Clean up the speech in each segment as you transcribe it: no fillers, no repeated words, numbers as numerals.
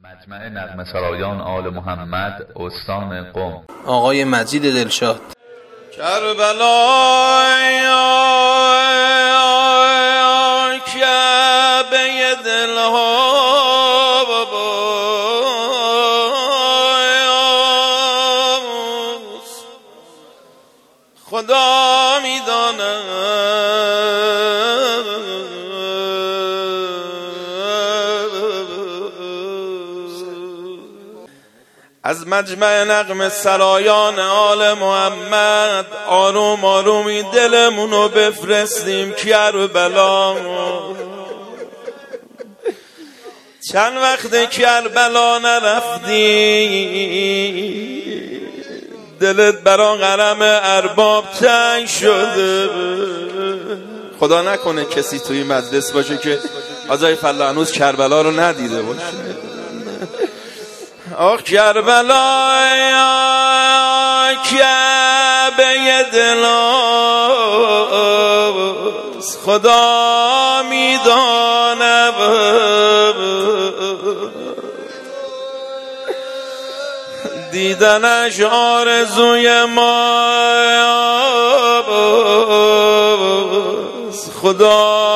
مجمع نغمه سرایان آل محمد استان قم آقای مجید دلشاد. کربلا کعبه دلها خدا میداند از مجمع نغمه سرایان آل محمد آروم آرومی دلمونو بفرستیم کربلا. چند وقت کربلا نرفتی، دلت برا غرم ارباب تنگ شده. خدا نکنه کسی توی مجلس باشه که آقای فلا هنوز کربلا رو ندیده باشه. آخ کربلا کعبه دلاست خدا میداند دیدنش آرزوی ماست خدا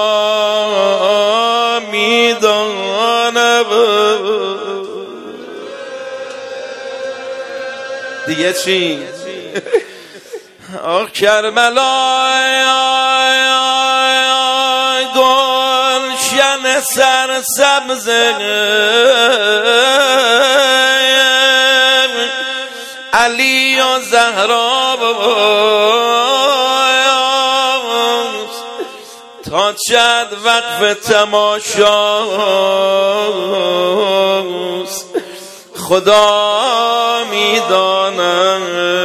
میداند. دیگه چی؟ آخ کربلا گلشن سرسبز علی و زهرا تا چند وقف تماشاست خدا میداند.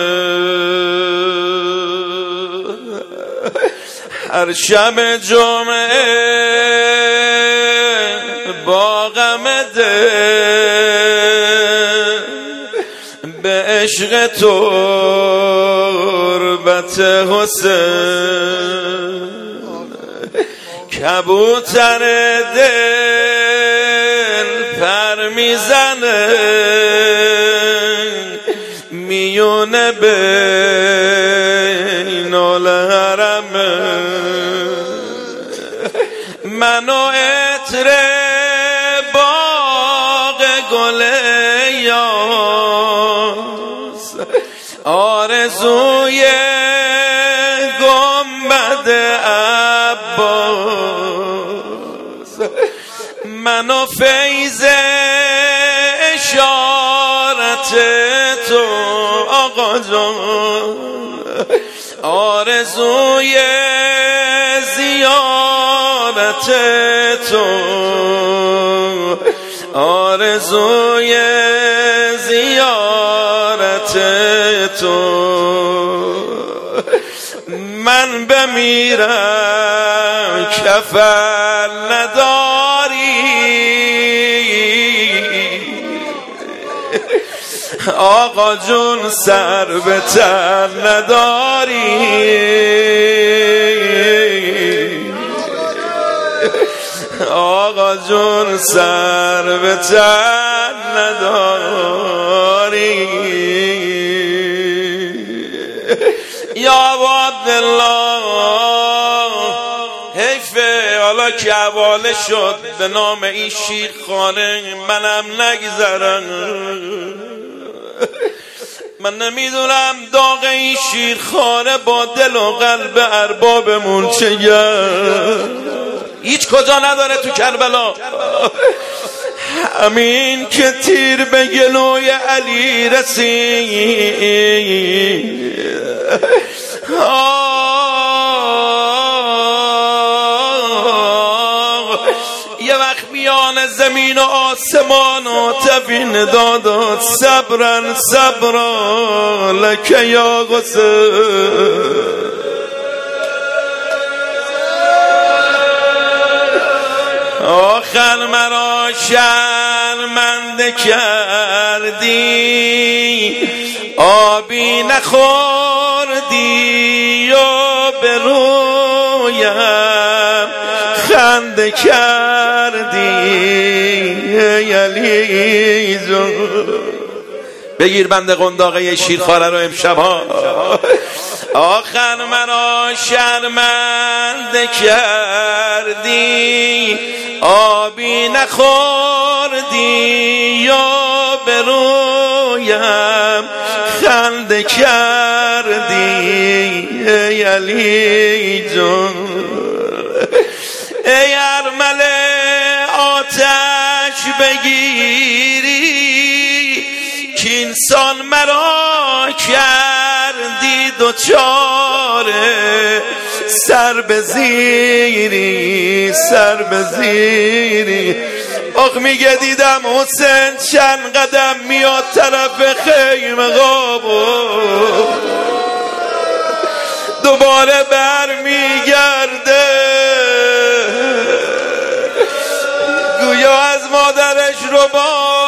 هر شب جمعه با غم دل به عشق تربت حسین کبوتر دل پر میزنه میونه بین الحرم. منو عطر باغ گل یاس آرزوی گنبد عباس منو فیض اشارت تو آقا جان آرزوی زیارت تو آرزوی زیارت تو. من بمیرم کفن نداری آقا جون سر به تن نداری آقا جون سر به تن نداری. یا عبدالله حیفه حالا که حواله شد به نام این شیرخانه منم نگذرم. من نمیدونم داغ این شیرخانه با دل و قلب اربابمون چیه. هیچ کجا نداره تو کربلا. همین که تیر به گلوی علی رسید یه وقت میان زمین و آسمان و تبین داداد صبرن صبرا لکه یا حسین. آخر مرا شرمنده کردی آبی نخوردی و به رویم خنده کردی علی جون. بگیر بند قنداقه شیرخواره رو امشبا. آخر مرا شرمنده کردی، آبی نخوردی یا به رویم خنده کردی ای علی جون. ای ارمل آتش بگیری کینسان مرا کردی دوچاره، سر به زیری سر به زیری. آخ میگه دیدم حسین چند قدم میاد طرف خیمه قابو، دوباره بر میگرده گویا از مادرش رو با